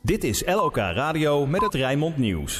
Dit is LOK Radio met het Rijnmond Nieuws.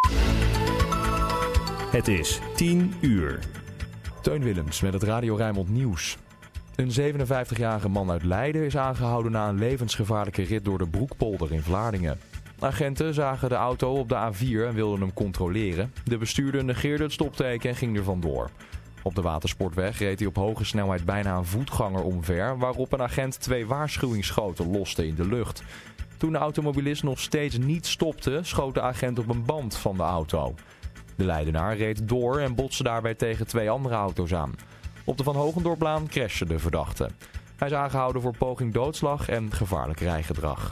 Het is 10 uur. Teun Willems met het Radio Rijnmond Nieuws. Een 57-jarige man uit Leiden is aangehouden na een levensgevaarlijke rit door de Broekpolder in Vlaardingen. Agenten zagen de auto op de A4 en wilden hem controleren. De bestuurder negeerde het stopteken en ging er vandoor. Op de Watersportweg reed hij op hoge snelheid bijna een voetganger omver, waarop een agent 2 waarschuwingsschoten loste in de lucht. Toen de automobilist nog steeds niet stopte, schoot de agent op een band van de auto. De Leidenaar reed door en botste daarbij tegen 2 andere auto's aan. Op de Van Hogendorplaan crashte de verdachte. Hij is aangehouden voor poging doodslag en gevaarlijk rijgedrag.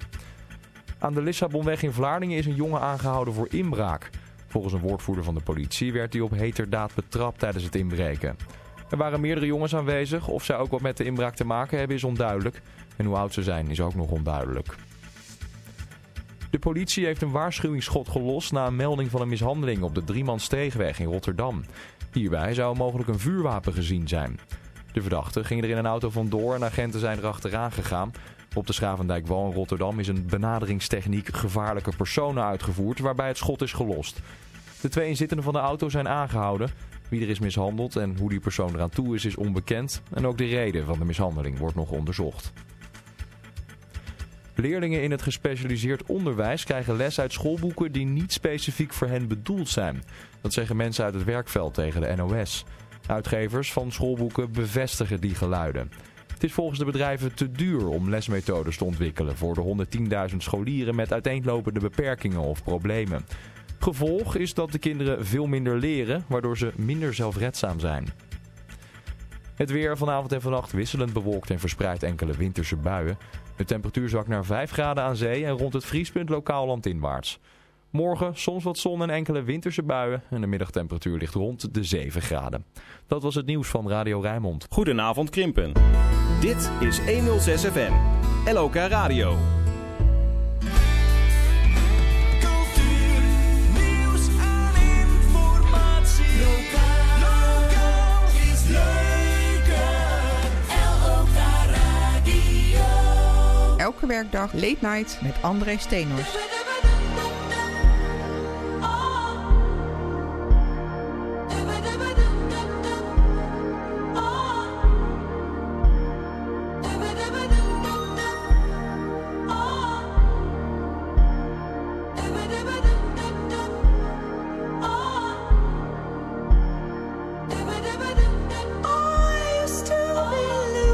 Aan de Lissabonweg in Vlaardingen is een jongen aangehouden voor inbraak. Volgens een woordvoerder van de politie werd hij op heterdaad betrapt tijdens het inbreken. Er waren meerdere jongens aanwezig. Of zij ook wat met de inbraak te maken hebben is onduidelijk. En hoe oud ze zijn is ook nog onduidelijk. De politie heeft een waarschuwingsschot gelost na een melding van een mishandeling op de Driemansteegweg in Rotterdam. Hierbij zou mogelijk een vuurwapen gezien zijn. De verdachte ging er in een auto vandoor en agenten zijn erachteraan gegaan. Op de Schavendijkwal in Rotterdam is een benaderingstechniek gevaarlijke personen uitgevoerd waarbij het schot is gelost. De 2 inzittenden van de auto zijn aangehouden. Wie er is mishandeld en hoe die persoon eraan toe is onbekend. En ook de reden van de mishandeling wordt nog onderzocht. Leerlingen in het gespecialiseerd onderwijs krijgen les uit schoolboeken die niet specifiek voor hen bedoeld zijn. Dat zeggen mensen uit het werkveld tegen de NOS. Uitgevers van schoolboeken bevestigen die geluiden. Het is volgens de bedrijven te duur om lesmethodes te ontwikkelen voor de 110.000 scholieren met uiteenlopende beperkingen of problemen. Gevolg is dat de kinderen veel minder leren, waardoor ze minder zelfredzaam zijn. Het weer vanavond en vannacht wisselend bewolkt en verspreid enkele winterse buien. De temperatuur zakt naar 5 graden aan zee en rond het vriespunt lokaal landinwaarts. Morgen soms wat zon en enkele winterse buien en de middagtemperatuur ligt rond de 7 graden. Dat was het nieuws van Radio Rijnmond. Goedenavond Krimpen. Dit is 106 FM. LOK Radio. Cultuur, nieuws en informatie. Lokaal is leuker. LOK Radio. Elke werkdag Late Night met André Steenhorst.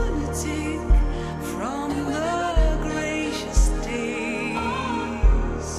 From the gracious days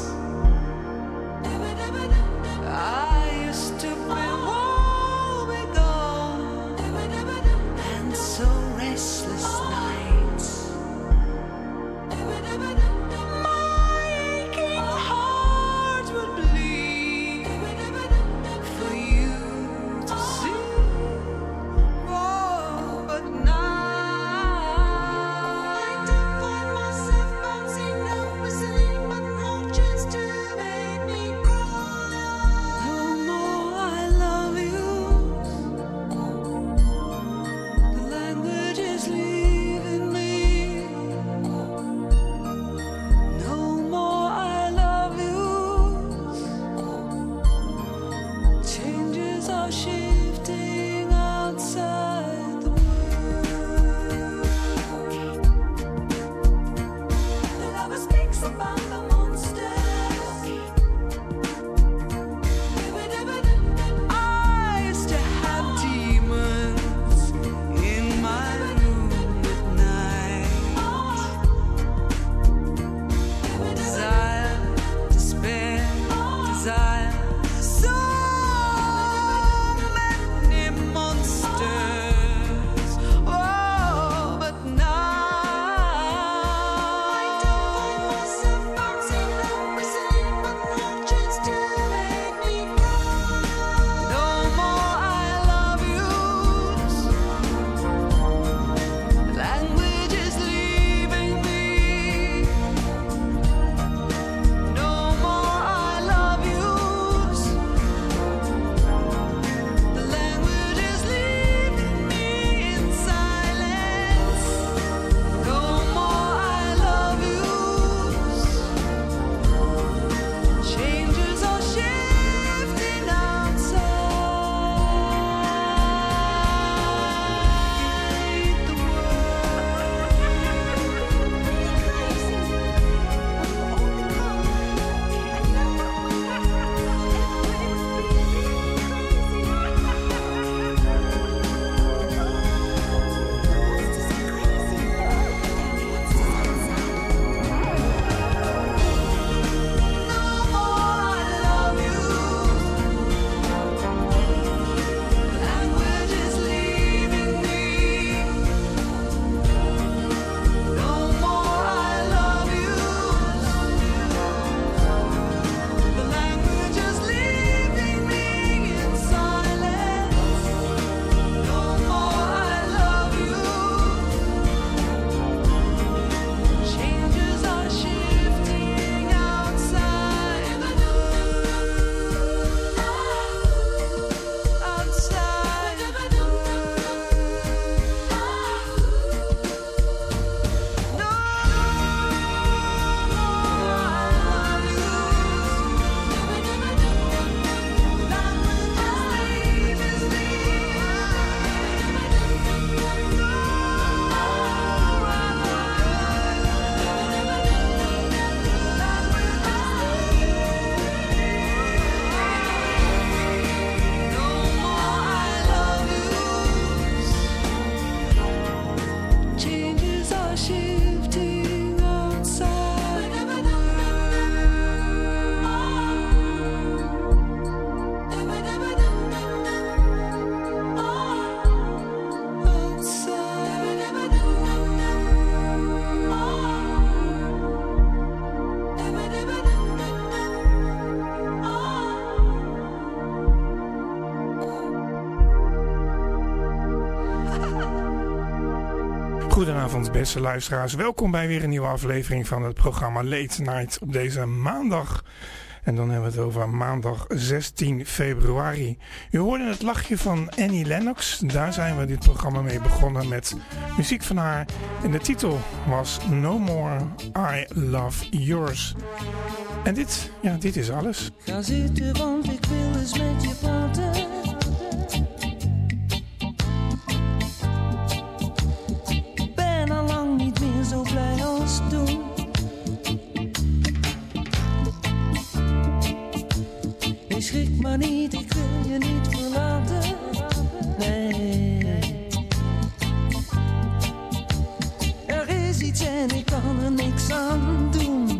Goedenavond beste luisteraars, welkom bij weer een nieuwe aflevering van het programma Late Night op deze maandag. En dan hebben we het over maandag 16 februari. U hoorde het lachje van Annie Lennox, daar zijn we dit programma mee begonnen met muziek van haar. En de titel was No More I Love Yours. En dit is alles. Ga zitten, want ik wil eens met je praten. Ben al lang niet meer zo blij als toen. Je schrik maar niet, ik wil je niet verlaten. Nee. Er is iets en ik kan er niks aan doen.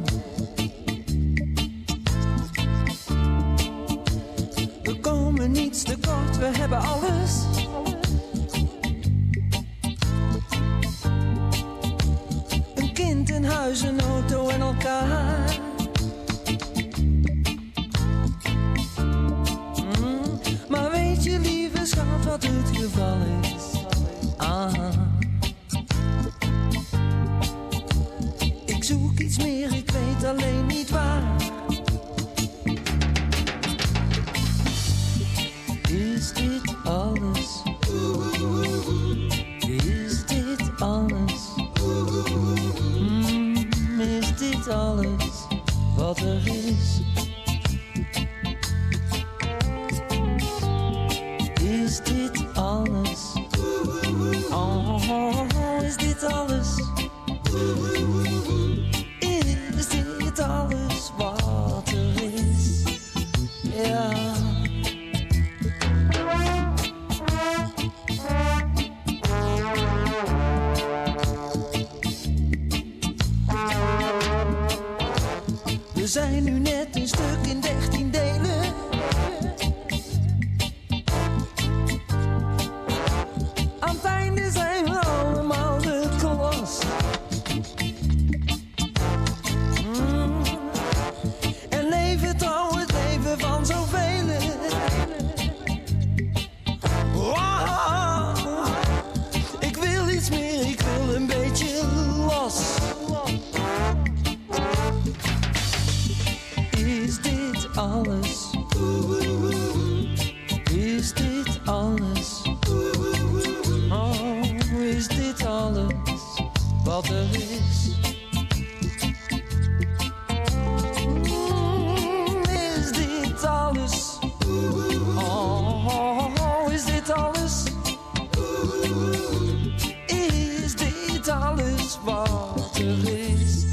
We komen niets tekort, we hebben alles. Een kind, een huis, een auto en elkaar. Maar weet je lieve schat wat het geval is? Ik zoek iets meer, ik weet alleen niet waar. Is dit alles? Is dit alles? Is dit alles wat er is? Is dit alles? Oh, is dit alles? Is dit alles wat er is? Ja. We zijn nu net een stuk in 13 delen. Aan het einde zijn we allemaal de klas. En leven trouw het leven van zoveel. Oh, ik wil iets meer, ik wil een beetje los. Is dit alles? Is dit alles? Oh, is dit alles wat er is? Is dit alles? Oh, is dit alles? Is dit alles wat er is?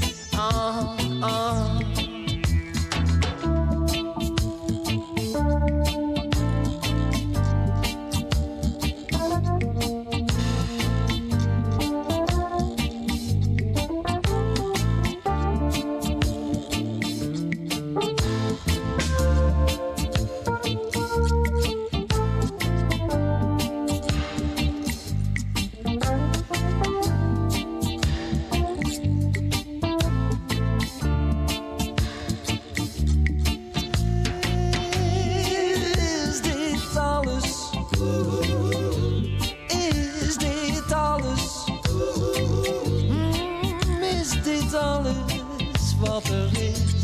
Wat er is.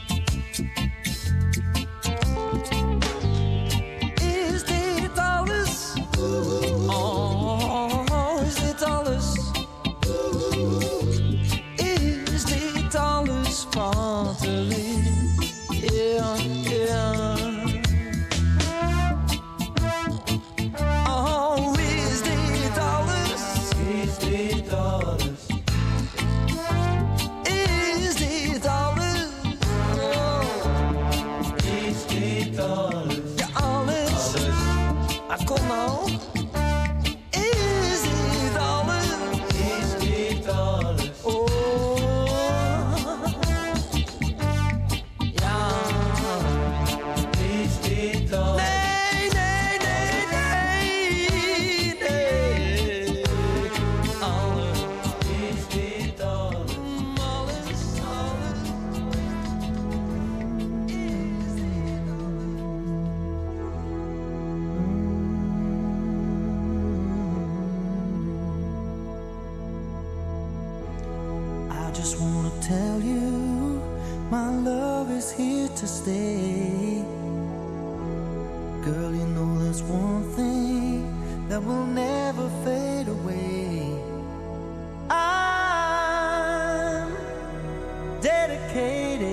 Is dit alles? Oh, is dit alles? Is dit alles wat er is? Ja, ja. Oh, is dit alles? Is dit alles? Is dit alles? is here to stay. Girl, you know there's one thing that will never fade away. I'm dedicated,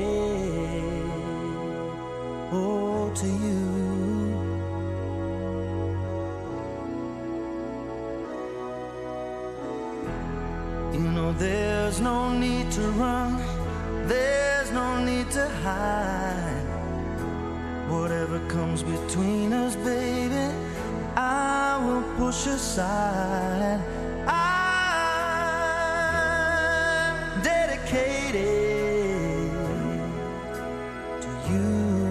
oh, to you. You know there's no need to run, there's no need to hide. Whatever comes between us, baby, I will push aside. I'm dedicated to you.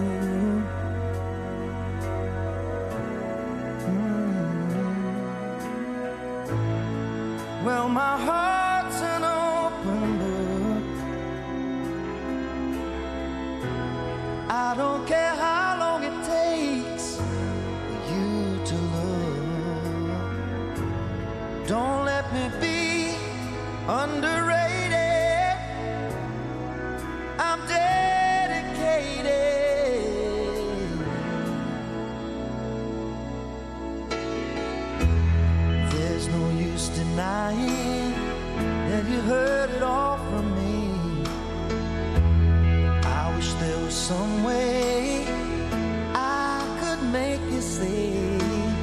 Well, my heart's an open book. I don't care how long it takes for you to look. Don't let me be underrated. I'm dedicated. There's no use denying that you heard it all from me. I wish there was some way I could make you see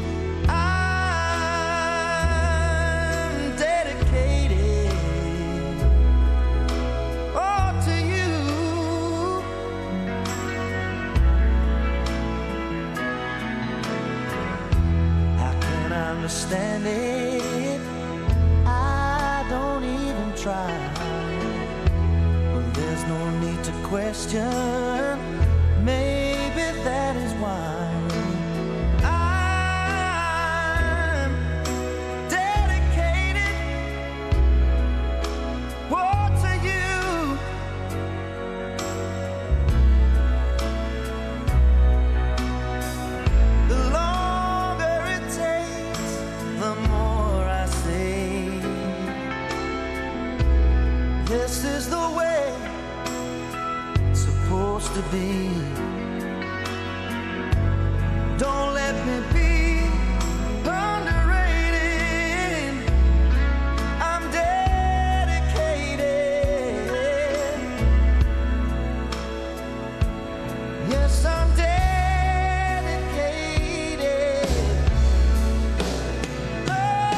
I'm dedicated, oh, to you. How can I understand it? I don't even try. Well, there's no need to question. Maybe that is why I'm dedicated, oh, to you. The longer it takes, the more I say, this is the way it's supposed to be. Don't let me be underrated. I'm dedicated. Yes, I'm dedicated. Oh.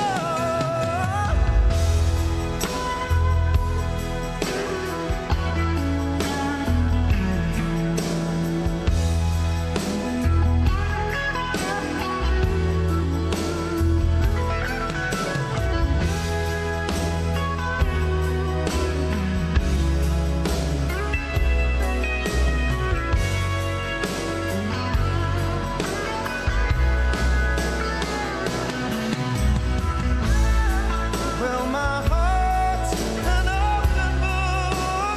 Well, my heart's an open book.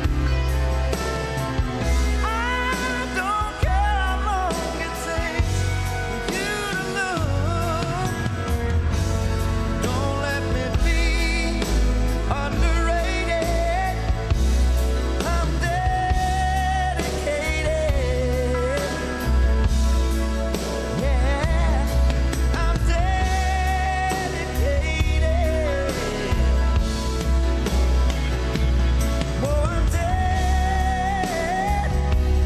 I don't care how long it takes for you to look. Don't let me be underrated. I'm dedicated. Yeah, I'm dedicated. Oh, I'm dedicated.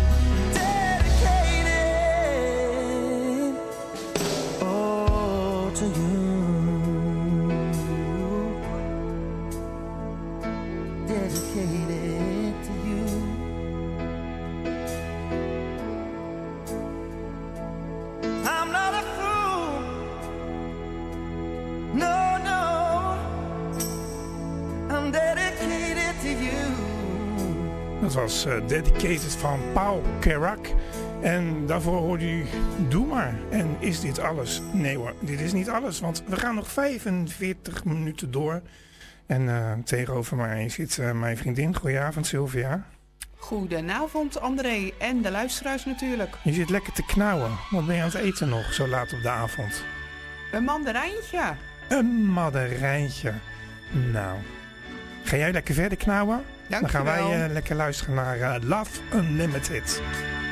Oh, to you. Dedicated to you. I'm not a fool. No, no. I'm dedicated to you. Dat was Dedicated van Paul Kerak. En daarvoor hoorde u Doe maar. En is dit alles? Nee hoor, dit is niet alles. Want we gaan nog 45 minuten door. En tegenover mij zit mijn vriendin. Goedenavond, Sylvia. Goedenavond André en de luisteraars natuurlijk. Je zit lekker te knauwen. Wat ben je aan het eten nog, zo laat op de avond? Een mandarijntje. Een mandarijntje. Nou, ga jij lekker verder knauwen? Dan gaan wij lekker luisteren naar Love Unlimited.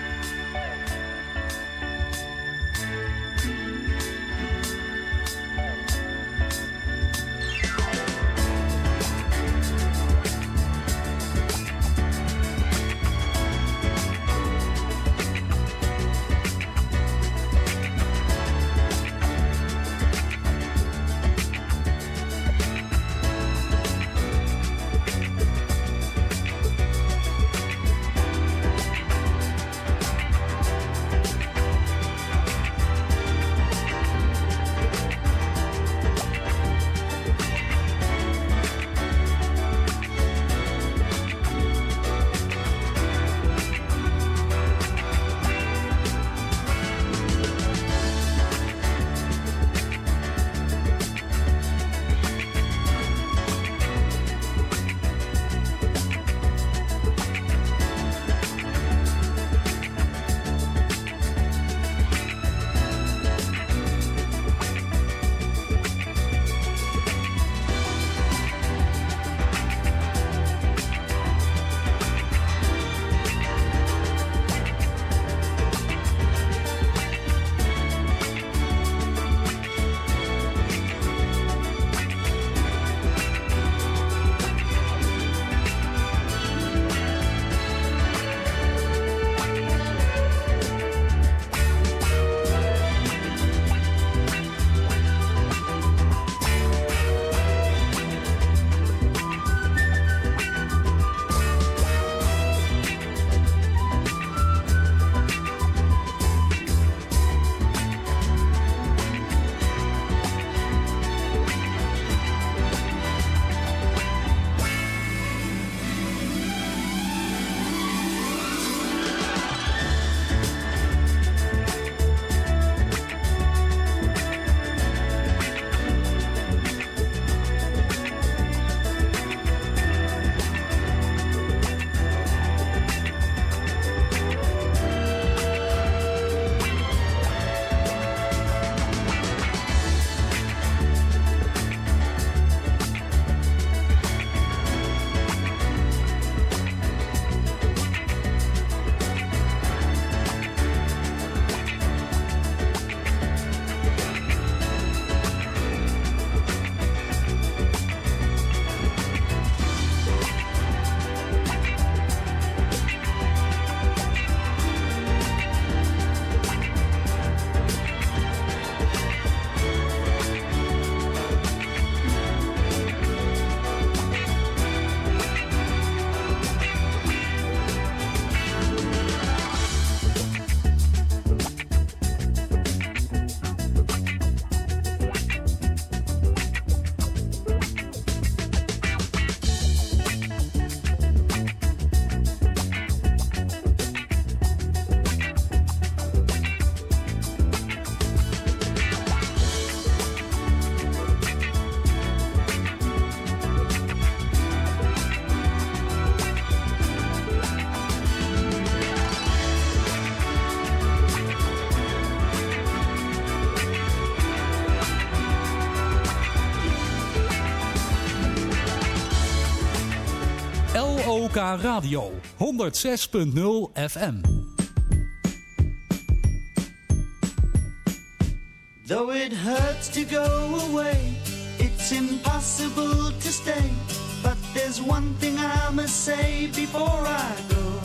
LOK Radio 106.0 FM. Though it hurts to go away, it's impossible to stay. But there's one thing I must say before I go.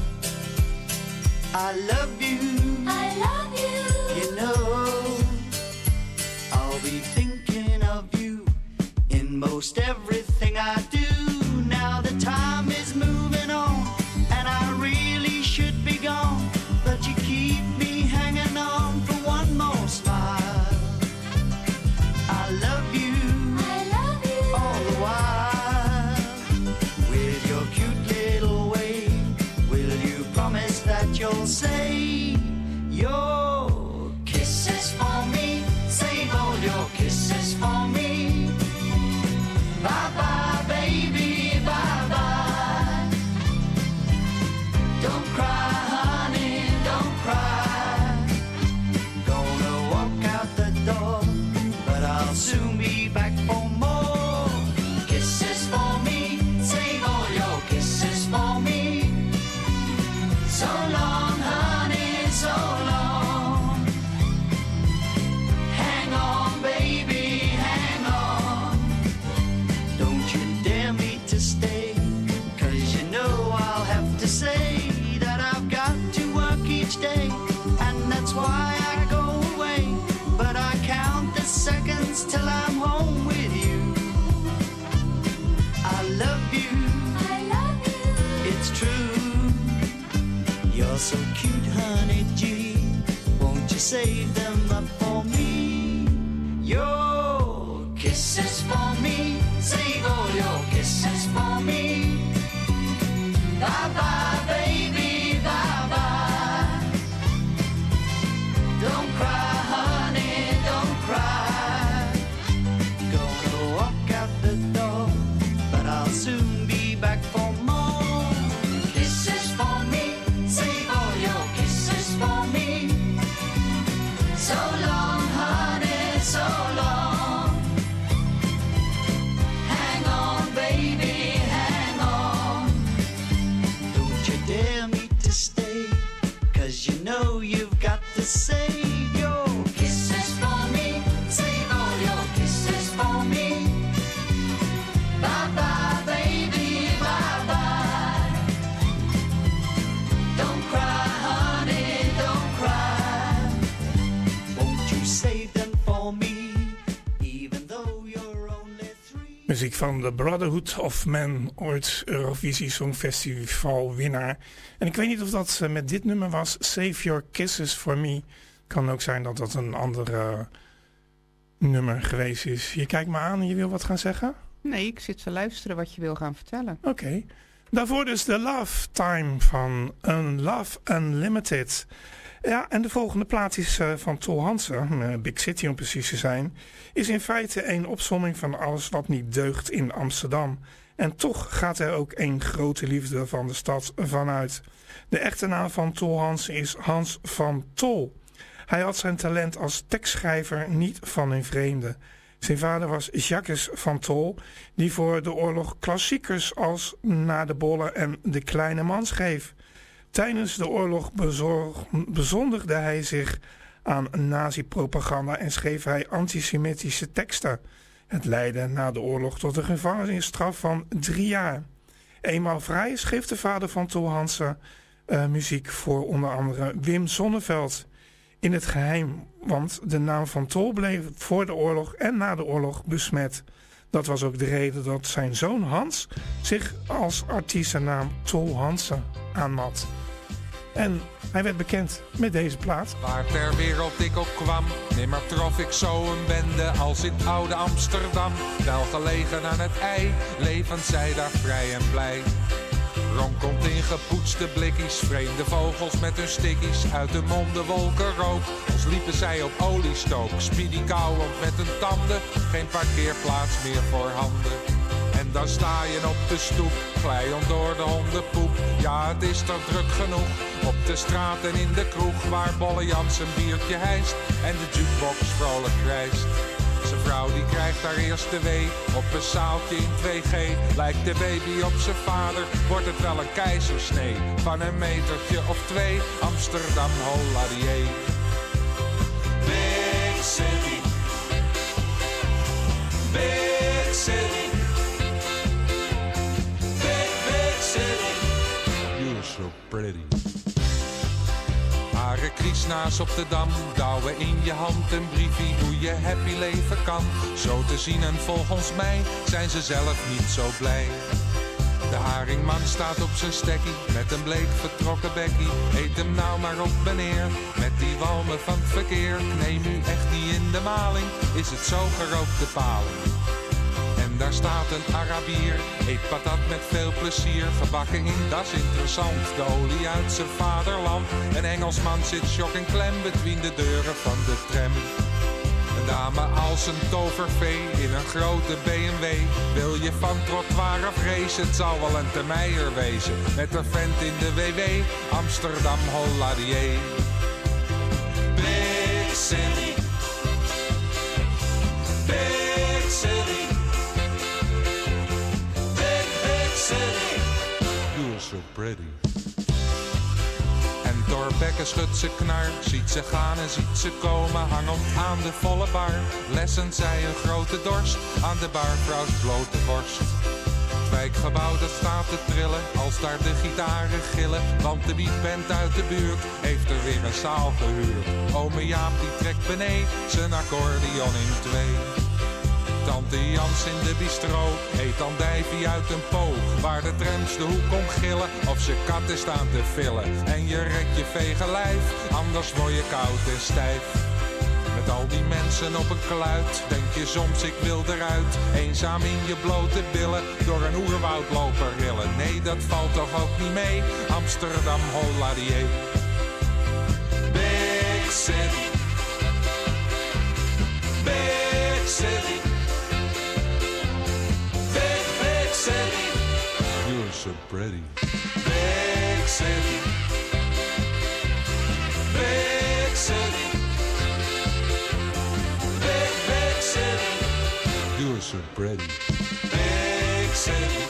I love you. I love you. You know, I'll be thinking of you in most everything I do. Now the time is moving on, and I really should be gone. But you keep me hanging on for one more smile. I love you. I love you. All the while, with your cute little way, will you promise that you'll say your kisses for me? Save all your kisses for me. Bye bye, baby, bye bye. Don't cry, honey, don't cry. Gonna walk out the door, but I'll soon be back for more kisses for me. Save all your kisses You're so cute, honey G. Won't you save them up for me? Your kisses for me. Save all your kisses for me. Bye bye, baby, bye bye. Don't cry, honey, don't cry. Gonna walk out the door, but I'll soon be back for more. Kisses for me, save all your kisses for me. So long, honey, so long. Hang on, baby, hang on. Don't you dare me to stay, 'cause you know you've got to save your kisses for me. Save all your kisses for me. Bye bye, baby, bye bye. Don't cry, honey, don't cry. Won't you save them for me, even though you're only 3? Muziek van The Brotherhood of Man, ooit Eurovisie Songfestival winnaar. En ik weet niet of dat met dit nummer was, Save Your Kisses For Me. Kan ook zijn dat dat een ander nummer geweest is. Je kijkt me aan en je wil wat gaan zeggen? Nee, ik zit te luisteren wat je wil gaan vertellen. Oké. Daarvoor dus de Love Time van Love Unlimited. Ja, en de volgende plaat is van Tol Hansen, Big City om precies te zijn, is in feite een opsomming van alles wat niet deugt in Amsterdam. En toch gaat er ook een grote liefde van de stad vanuit. De echte naam van Tol Hansen is Hans van Tol. Hij had zijn talent als tekstschrijver niet van een vreemde. Zijn vader was Jacques van Tol, die voor de oorlog klassiekers als Na de Bolle en De Kleine Man schreef. Tijdens de oorlog bezondigde hij zich aan nazi-propaganda en schreef hij antisemitische teksten. Het leidde na de oorlog tot een gevangenisstraf van 3 jaar. Eenmaal vrij schreef de vader van Tol Hansen muziek voor onder andere Wim Sonneveld. In het geheim, want de naam van Tol bleef voor de oorlog en na de oorlog besmet. Dat was ook de reden dat zijn zoon Hans zich als artiestennaam Tol Hansen aanmat. En hij werd bekend met deze plaat. Waar ter wereld ik ook kwam, nimmer trof ik zo een bende als in oude Amsterdam. Wel gelegen aan het ei, levend zij daar vrij en blij. Ronkelt in gepoetste blikkies, vreemde vogels met hun stickies. Uit de monden wolken rook, als liepen zij op oliestook. Speedy kauwend met hun tanden, geen parkeerplaats meer voor handen. En dan sta je op de stoep, glijend door de hondenpoep. Ja, het is toch druk genoeg, op de straat en in de kroeg. Waar Bolle Jans een biertje hijst en de jukebox vrolijk krijst. Zijn vrouw die krijgt haar eerste wee op een zaaltje in 2G. Lijkt de baby op zijn vader, wordt het wel een keizersnee. Van een metertje of 2, Amsterdam Holladier. Big City, Big City, Big City. You're so pretty. Hare kriesnaas op de Dam, douwen in je hand een briefie hoe je happy leven kan. Zo te zien en volgens mij zijn ze zelf niet zo blij. De haringman staat op zijn stekkie, met een bleek vertrokken bekkie. Eet hem nou maar op meneer, met die walmen van het verkeer. Neem u echt niet in de maling, is het zo gerookte paling. En daar staat een Arabier, eet patat met veel plezier. Gebakken in, dat is interessant, de olie uit zijn vaderland. Een Engelsman zit shock en klem between de deuren van de tram. Een dame als een tovervee in een grote BMW. Wil je van trottoir of race, het zal wel een Termeijer wezen. Met een vent in de WW, Amsterdam Holladier. Big City, Big City, Big City. You're so pretty. En Thorbecke schudt ze knar, ziet ze gaan en ziet ze komen. Hangend aan de volle bar, lessen zij een grote dorst. Aan de barvrouws blote borst. Het wijkgebouw dat staat te trillen, als daar de gitaren gillen. Want de beatband uit de buurt heeft er weer een zaal gehuurd. Ome Jaap die trekt beneden zijn accordeon in 2. Tante Jans in de bistro eet andijvie uit een po. Waar de trams de hoek om gillen of ze katten staan te villen. En je redt je vege lijf, anders word je koud en stijf. Met al die mensen op een kluit, denk je soms ik wil eruit. Eenzaam in je blote billen, door een oerwoud lopen rillen. Nee, dat valt toch ook niet mee, Amsterdam, holla die. Big city, big city, big, big city. You're so pretty. Big city, big city, big, big city. You're so pretty. Big city.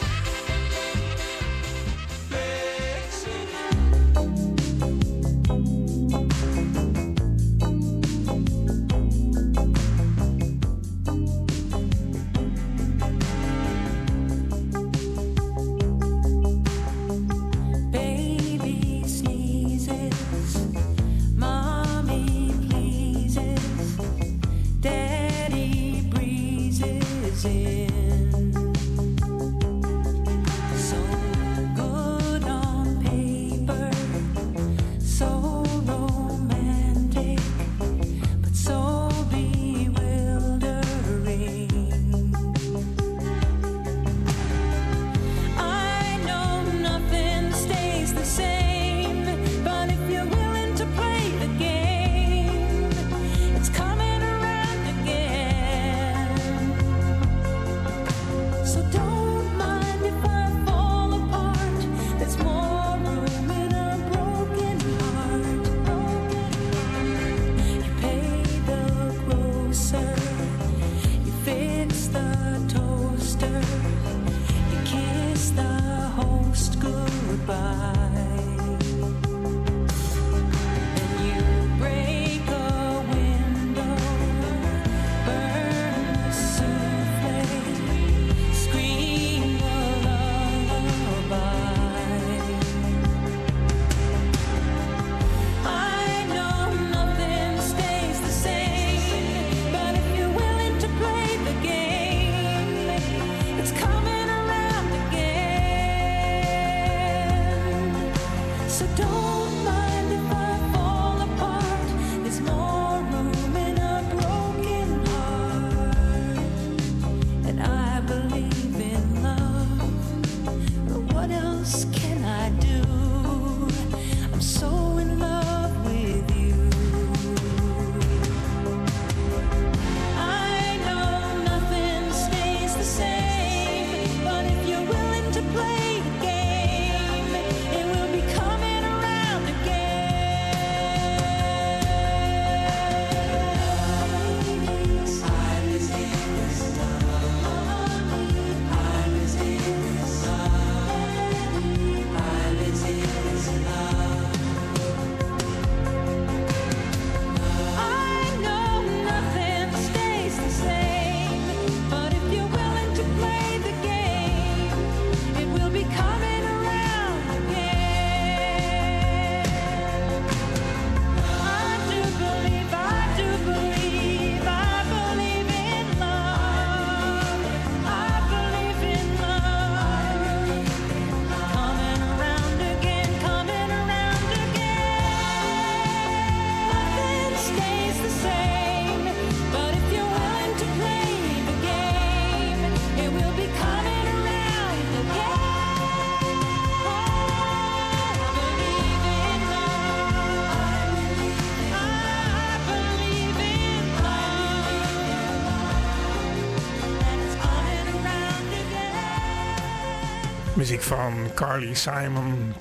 Muziek van Carly Simon,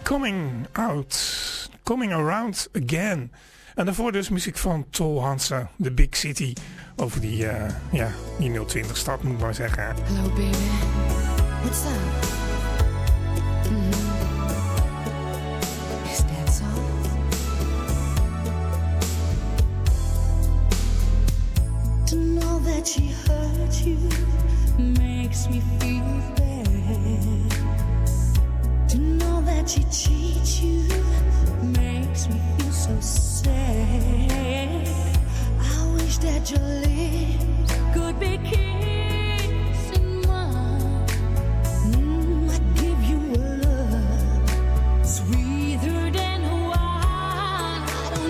Coming Around Again. En daarvoor dus muziek van Tol Hansen, The Big City. Over die 020 stad, moet ik maar zeggen. Hello baby, what's up? Is that so? To know that she hurt you makes me feel bad. To know that she cheats you makes me feel so sad. I wish that your lips could be kissed.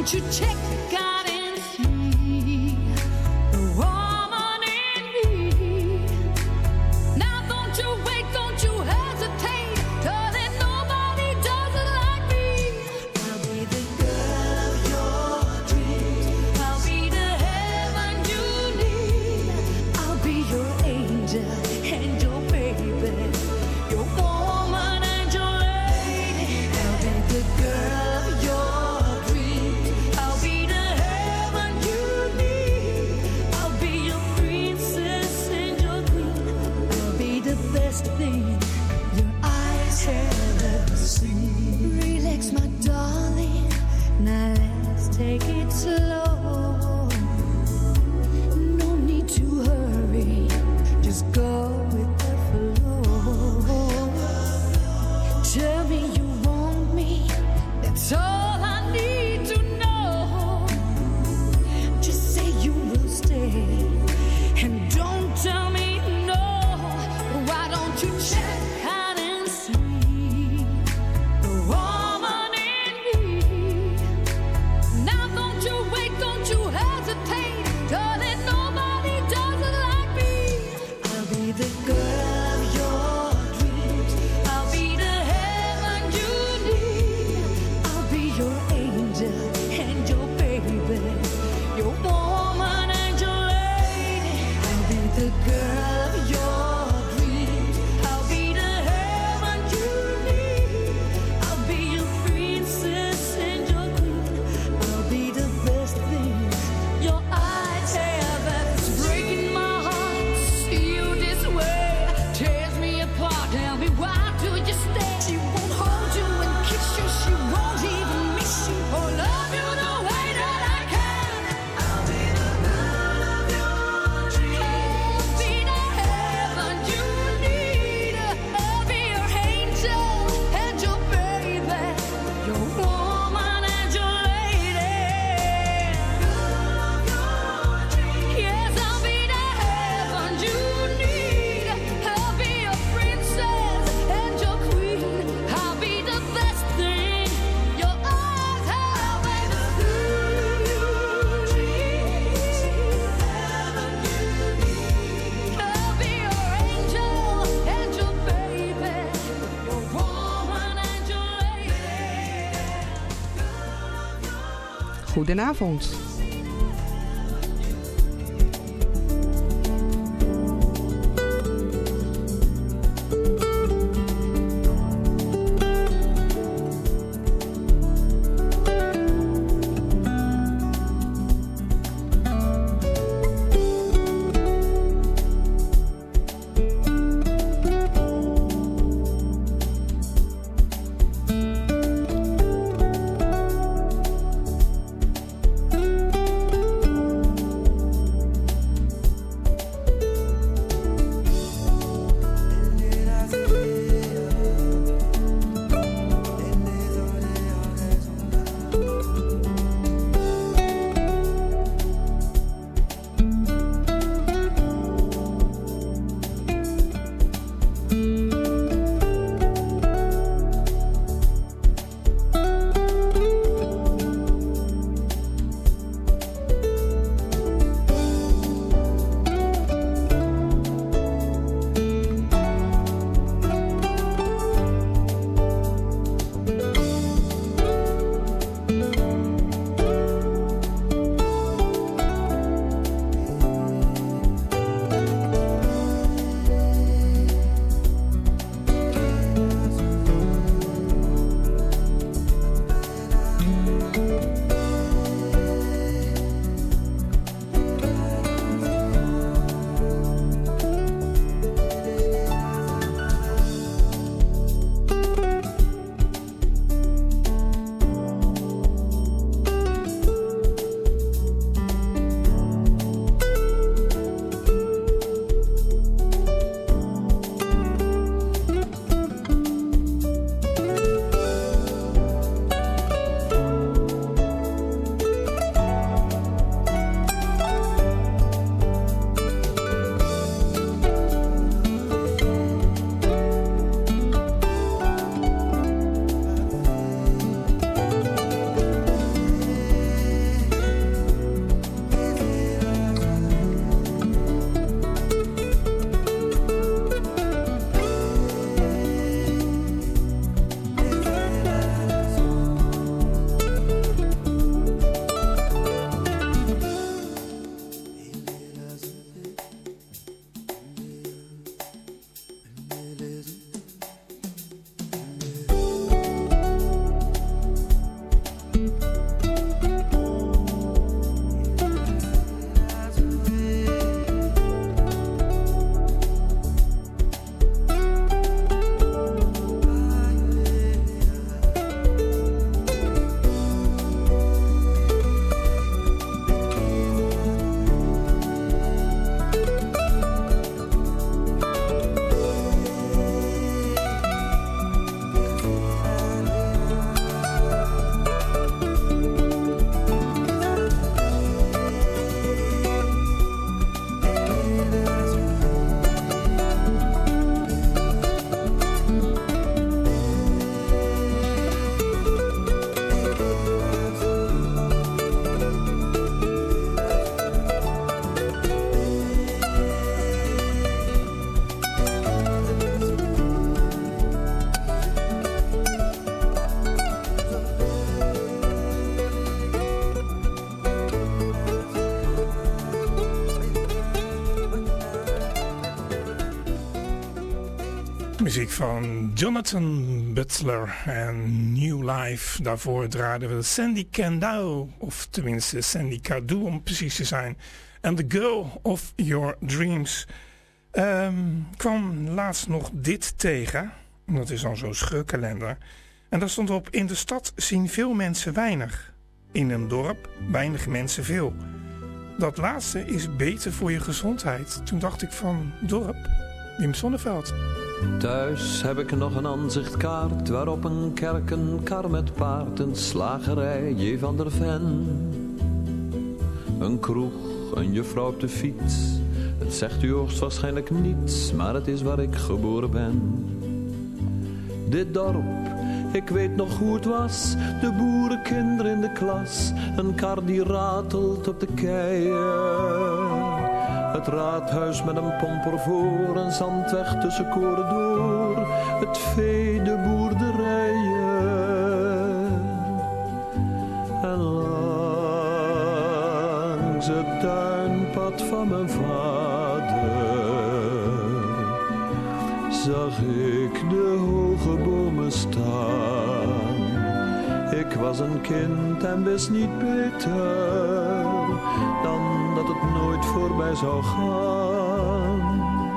don't you check out and see the woman in me? Now don't you wait, don't you hesitate, 'cause ain't nobody does it like me. I'll be the girl of your dreams. I'll be the heaven you need. I'll be your angel and your baby, your woman and your lady. I'll be the girl of your dreams. I'll be the heaven you need. I'll be your princess and your queen. I'll be the best thing your eyes have ever seen. Relax, my darling. Now let's take it slow. No need to hurry. Just go with the flow. Tell me you want me. That's all I need to know. Just say you will stay. And don't tell me no. Why don't you check out and see the woman in me? Now don't you wait, don't you hesitate, 'cause ain't nobody does it like me. I'll be the girl of your dreams. I'll be the heaven you need. I'll be your angel and your baby, your woman and your lady. I'll be the girl of your dreams. I'll be the heaven you need. I'll be your princess and your queen. I'll be the best thing your eyes have ever seen. It's breaking my heart to see you this way. Tears me apart. Tell me, why do you stay? She won't hold you and kiss you. She won't even miss you or love you the way that I can. I'll be the girl of your dreams. I'll be the heaven you need. I'll be your angel and your baby, your woman and your lady. Yes, I'll be the heaven you need. I'll be your princess and your queen. I'll be the best thing your eyes have ever seen. I'll be your angel and your baby, your woman and your lady. Goedenavond. Muziek van Jonathan Butler en New Life. Daarvoor draaiden we Sandy Kandau, of tenminste Sandy Kadu om precies te zijn. En The Girl of Your Dreams. Kwam laatst nog dit tegen. Dat is dan zo'n scheurkalender. En daar stond op: in de stad zien veel mensen weinig. In een dorp weinig mensen veel. Dat laatste is beter voor je gezondheid. Toen dacht ik van dorp, Wim Sonneveld. Thuis heb ik nog een aanzichtkaart waarop een kerk, een kar met paard, een slagerij, J. van der Ven. Een kroeg, een juffrouw op de fiets. Het zegt u hoogstwaarschijnlijk niets, maar het is waar ik geboren ben. Dit dorp, ik weet nog hoe het was, de boerenkinderen in de klas, een kar die ratelt op de keien. Het raadhuis met een pomper voor, een zandweg tussen koren door, het vee, de boerderijen. En langs het tuinpad van mijn vader zag ik de hoge bomen staan. Ik was een kind en wist niet beter dan dat het nooit voorbij zou gaan.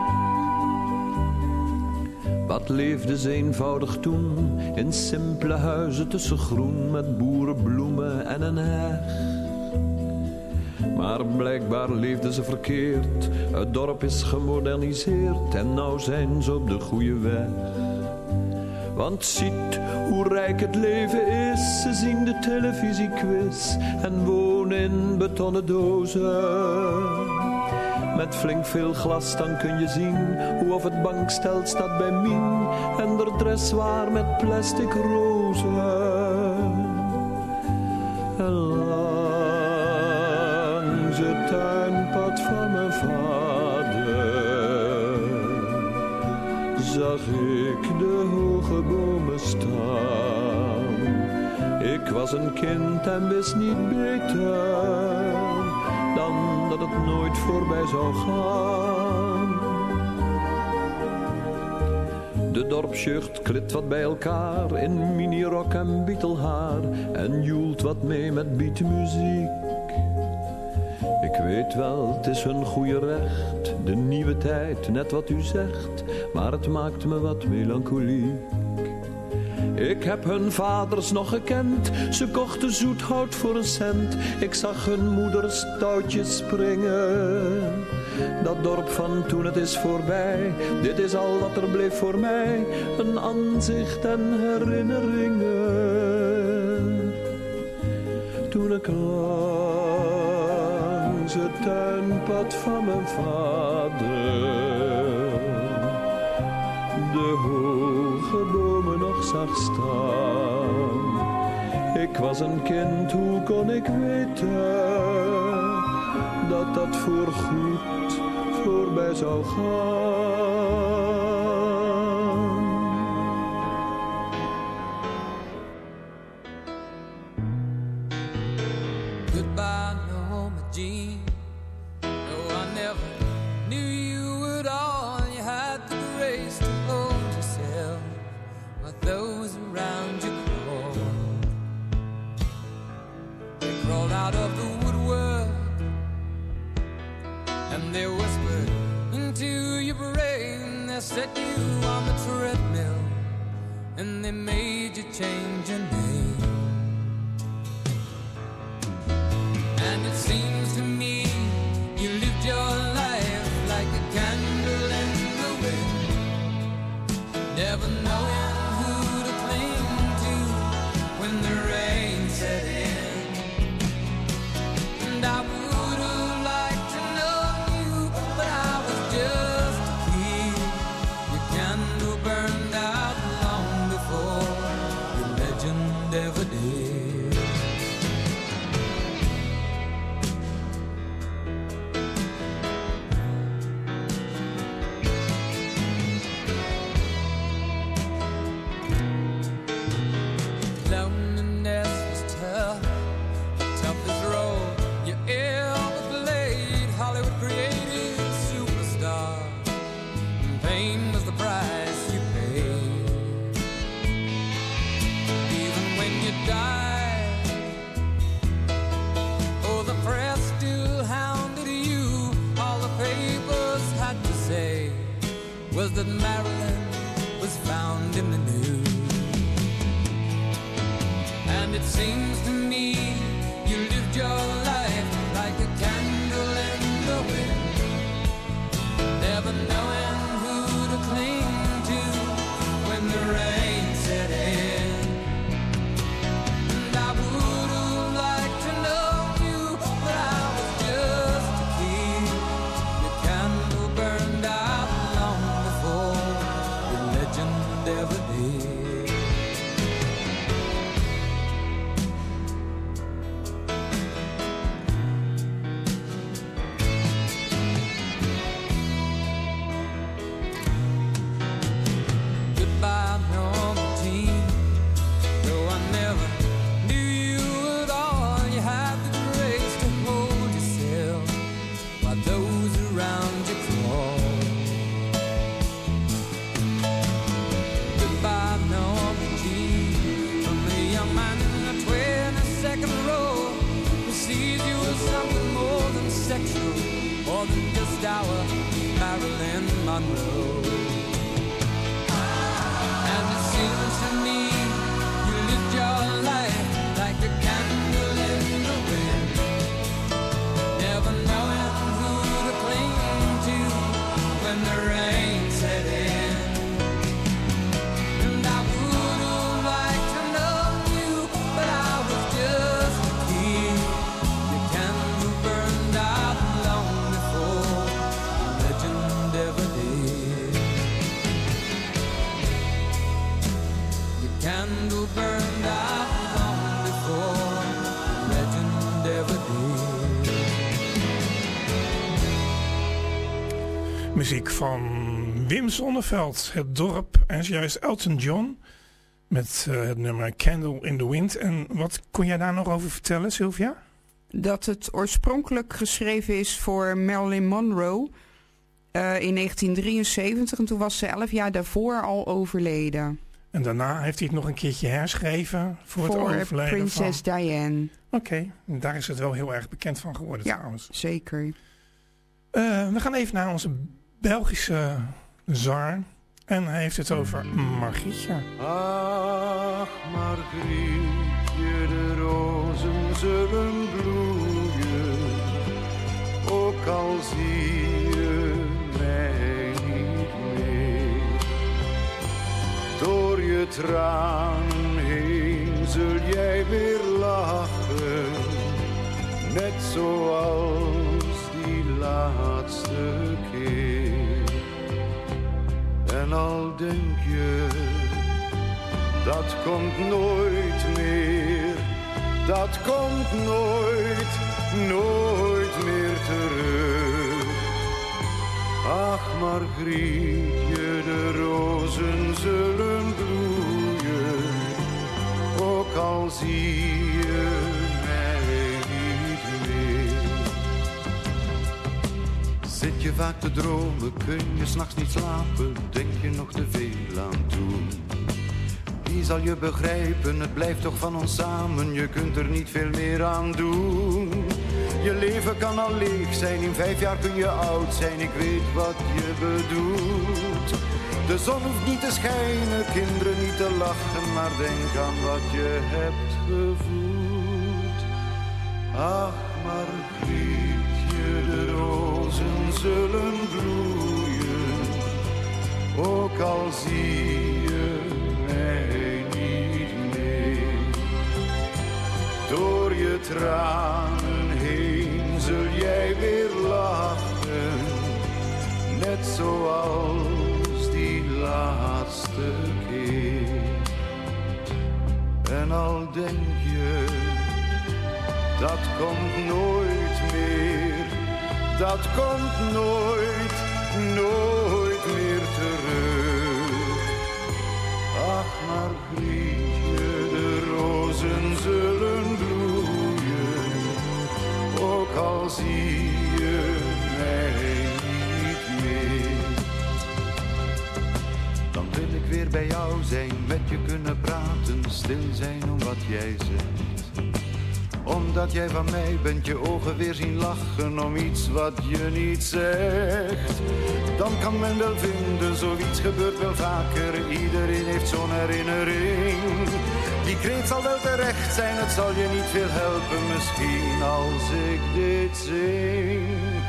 Wat leefde ze eenvoudig toen, in simpele huizen tussen groen, met boerenbloemen en een heg. Maar blijkbaar leefden ze verkeerd, het dorp is gemoderniseerd en nou zijn ze op de goede weg. Want ziet hoe rijk het leven is, ze zien de televisiequiz en wonen in betonnen dozen. Met flink veel glas dan kun je zien hoe of het bankstel staat bij Mien en de dressoir met plastic rozen. En langs het tuinpad van mijn vader zag ik de hoge bomen staan. Ik was een kind en wist niet beter dan dat het nooit voorbij zou gaan. De dorpsjeugd klit wat bij elkaar in minirok en bietelhaar en joelt wat mee met beatmuziek. Ik weet wel, het is hun goede recht, de nieuwe tijd, net wat u zegt, maar het maakt me wat melancholiek. Ik heb hun vaders nog gekend, ze kochten zoethout voor een cent. Ik zag hun moeders touwtjes springen. Dat dorp van toen, het is voorbij, dit is al wat er bleef voor mij. Een aanzicht en herinneringen. Toen ik langs het tuinpad van mijn vader de hoge bomen nog zag staan. Ik was een kind, hoe kon ik weten dat dat voorgoed voorbij zou gaan? Goodbye, Norma Jean. No, I never knew you at all. You had the grace to hold yourself while those around you crawled. They crawled out of the woodwork and they whispered into your brain. They set you on the treadmill and they made you change your name. And it seems to me you lived your life like a candle in the wind, never knowing who to cling to when the rain set in. And I would have liked to know you, but I was just a kid. Your candle burned out long before you let that Marilyn was found in the news. And it seems to me you lived your life like a candle in the wind, never knowing who to cling to when the rain set in. And I would have liked to know you, but I was just a kid. Your candle burned out long before the legend ever did. Goodbye, normal teen. Though I never knew you at all, you had the grace to hold yourself while those around you crawl. Goodbye, normal teen. From the young man in the 22nd row who sees you as something more than sexual, more than just our Marilyn Monroe. And it seems to me you lived your life like a candle in the wind, never knowing who to cling to when the rain set in. And I would have liked to know you, but I was just a kid. Your candle burned out long before the legend ever did. Your candle burned out long before the legend ever did. Muziek van Wim Sonneveld, Het Dorp en zojuist Elton John met het nummer Candle in the Wind. En wat kon jij daar nog over vertellen, Sylvia? Dat het oorspronkelijk geschreven is voor Marilyn Monroe in 1973. En toen was ze 11 jaar daarvoor al overleden. En daarna heeft hij het nog een keertje herschreven voor het overlijden Prinses van... Diane. Oké, en daar is het wel heel erg bekend van geworden Ja, trouwens. zeker. We gaan even naar onze Belgische zanger. En hij heeft het over Margrietje. Ach, Margrietje, de rozen zullen bloeien, ook al zie je mij niet meer. Door je tranen heen zul jij weer lachen, net zoals die laatste keer. En al denk je, dat komt nooit meer, dat komt nooit, nooit meer terug. Ach, Margrietje, de rozen zullen bloeien, ook al zie je mij niet meer. Zit je vaak te dromen, kun je 's nachts niet slapen, denk je nog te veel aan toen. Wie zal je begrijpen, het blijft toch van ons samen, je kunt er niet veel meer aan doen. Je leven kan al leeg zijn, in 5 jaar kun je oud zijn, ik weet wat je bedoelt. De zon hoeft niet te schijnen, kinderen niet te lachen, maar denk aan wat je hebt gevoeld. Ach, Margrietje, de rozen zullen bloeien, ook al zie je mij niet meer. Door je tranen heen zul jij weer lachen, net zoals die laatste keer. En al denk je, dat komt nooit meer, dat komt nooit, nooit meer terug. Ach, Margrietje, de rozen zullen bloeien, ook al zie je mij niet meer. Dan wil ik weer bij jou zijn, met je kunnen praten, stil zijn om wat jij zegt. Om dat jij van mij bent, je ogen weer zien lachen om iets wat je niet zegt. Dan kan men wel vinden, zoiets gebeurt wel vaker, iedereen heeft zo'n herinnering. Die kreet zal wel terecht zijn, het zal je niet veel helpen misschien als ik dit zing.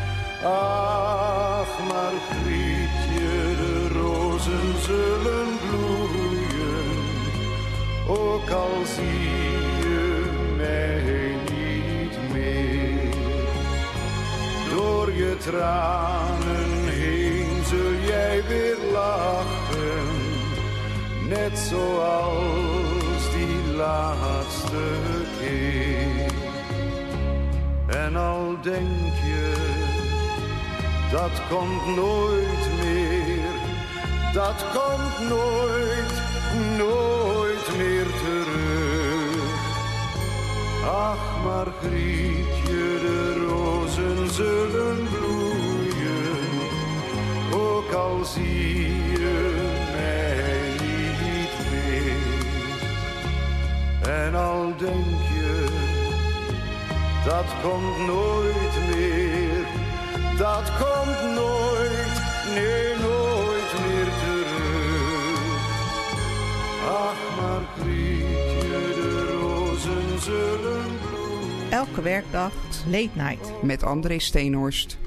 Ach, Margrietje, de rozen zullen bloeien, ook al zie je mij niet meer. Door je tranen heen zul jij weer lachen, net zoals die laatste keer. En al denk je, dat komt nooit meer, dat komt nooit, nooit meer terug. Ach, Margrietje, de rozen zullen bloeien, ook al zie je mij niet meer. En al denk je, dat komt nooit meer, dat komt nooit, nee, nooit meer terug. Ach, Margrietje, de rozen zullen bloeien. Elke werkdag Late Night met André Steenhorst.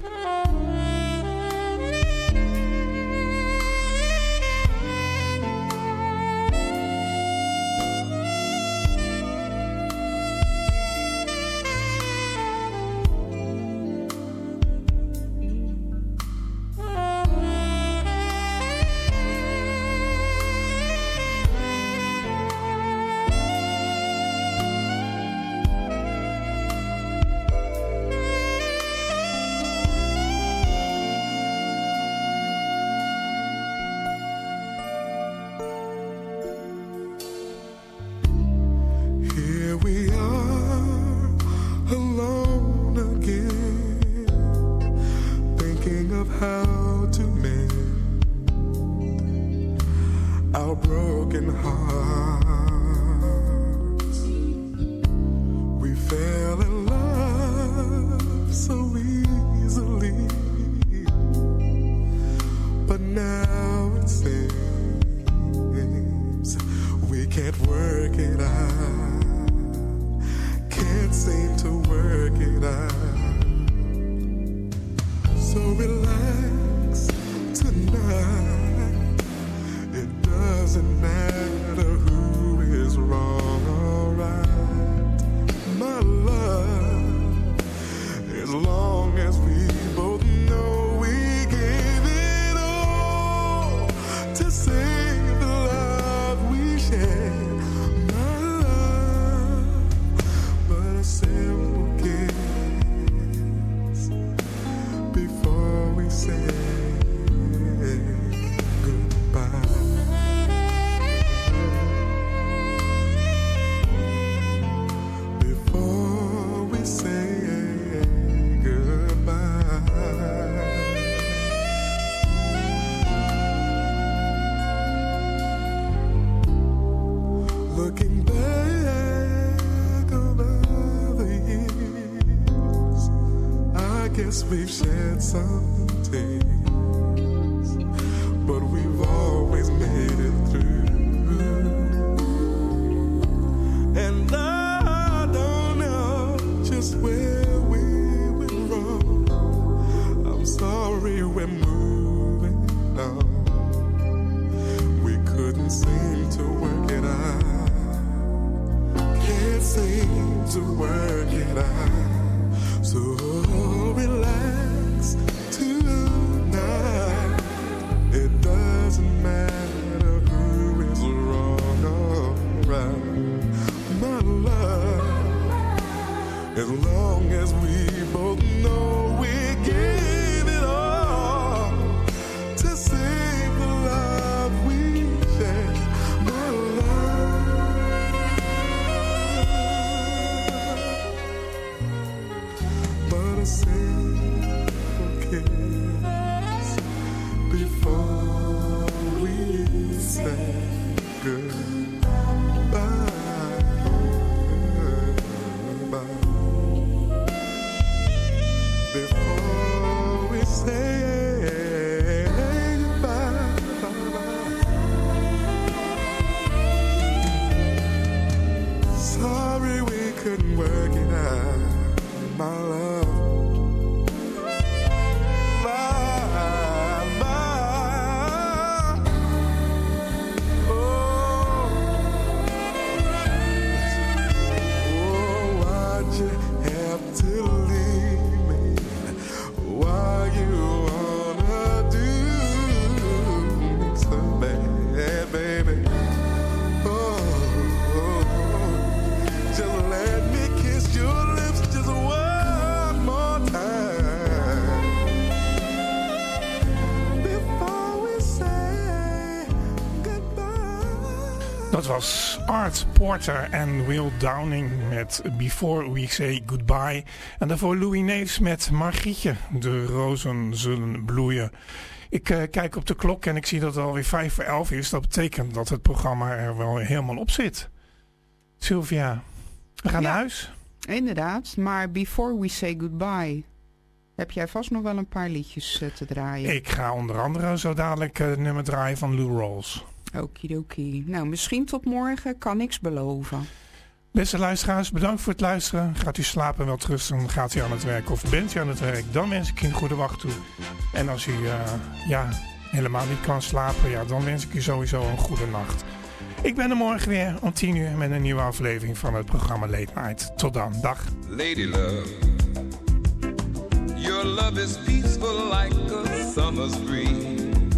We've shared some tears, but we've always made it through. And I don't know just where we went wrong. I'm sorry we're moving on. We couldn't seem to work it out. Can't seem to work it out. So relax tonight. It doesn't matter who is wrong or right, my love. As long as we both know we gave it all to save the love we share, my love. But a simple kiss before we say goodbye. Bye. been working out, my love. Dat was Art Porter en Will Downing met Before We Say Goodbye. En daarvoor Louis Neefs met Margrietje, de rozen zullen bloeien. Ik kijk op de klok en ik zie dat het alweer 11:05 is. Dat betekent dat het programma er wel helemaal op zit. Sylvia, we gaan naar huis. Inderdaad, maar Before We Say Goodbye heb jij vast nog wel een paar liedjes te draaien. Ik ga onder andere zo dadelijk het nummer draaien van Lou Rawls. Okidoki. Nou, misschien tot morgen, kan niks beloven. Beste luisteraars, bedankt voor het luisteren. Gaat u slapen en wel rusten, gaat u aan het werk of bent u aan het werk, dan wens ik u een goede wacht toe. En als u helemaal niet kan slapen, dan wens ik u sowieso een goede nacht. Ik ben er morgen weer om 10:00 met een nieuwe aflevering van het programma Late Night. Tot dan, dag. Lady love, your love is peaceful like a summer's breeze.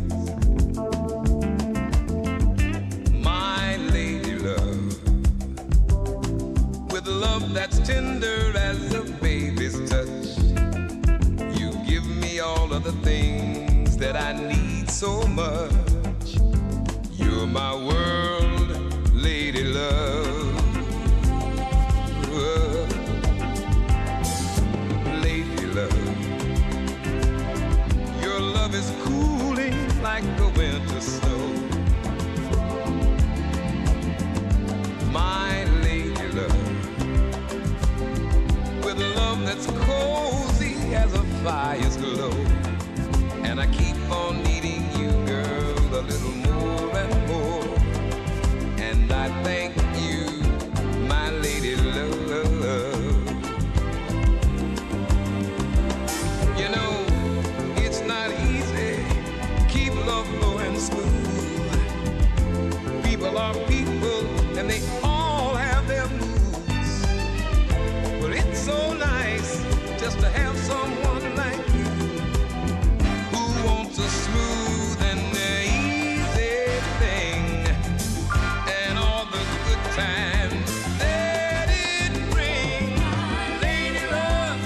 Love that's tender as a baby's touch. You give me all of the things that I need so much. You're my world, lady love. Lady love. Your love is cooling like the winter snow. My lady love. Love that's cozy as a fire's glow. And I keep on needing you, girl, a little more and more. And I thank you, my lady love. You know, it's not easy, keep love flowing smooth. People are people, and they all have their moods. But it's so nice just to have someone like you who wants a smooth and easy thing, and all the good times that it brings. Lady love,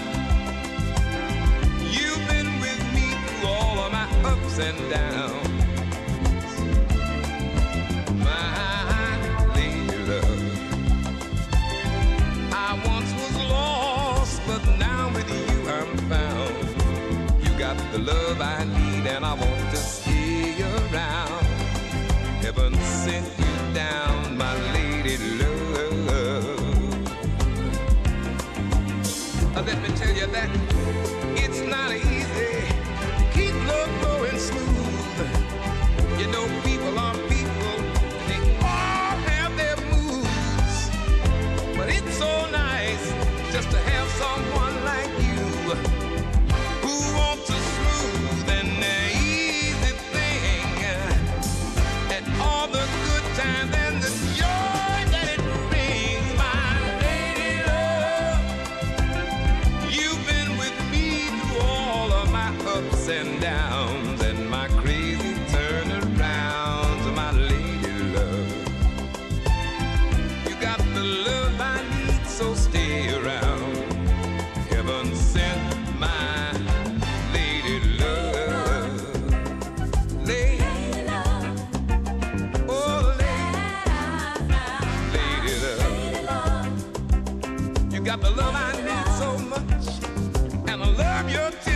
you've been with me through all of my ups and downs. The love I need, and I want to stay around. Heaven sent you down, my lady love. Let me tell you that it's not easy. Keep love going smooth. You know, people are people, they all have their moods. But it's so nice just to have someone like you who wants to smooth and easy thing, and all the good times and the joy that it brings. My lady love, you've been with me through all of my ups and downs and my crazy turnarounds. My lady love, you got the love I need, so stay around. Heaven sent my lady love. Lady love. Oh, lady love. You got the love I need so much, and I love your tears.